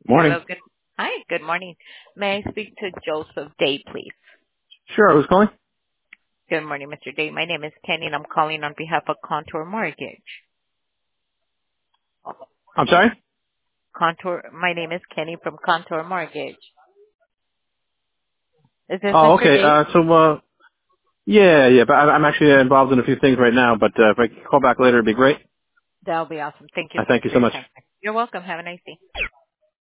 Morning. Hello. Hi, good morning. May I speak to Joseph Day, please? Sure, who's calling? Good morning, Mr. Day. My name is Kenny, and I'm calling on behalf of Contour Mortgage. I'm sorry? My name is Kenny from Contour Mortgage. Is this Oh, Mr. okay. Day? Yeah, but I'm actually involved in a few things right now, but if I could call back later, it'd be great. That'll be awesome. Thank you I so much thank you for so your much. time. You're welcome. Have a nice day.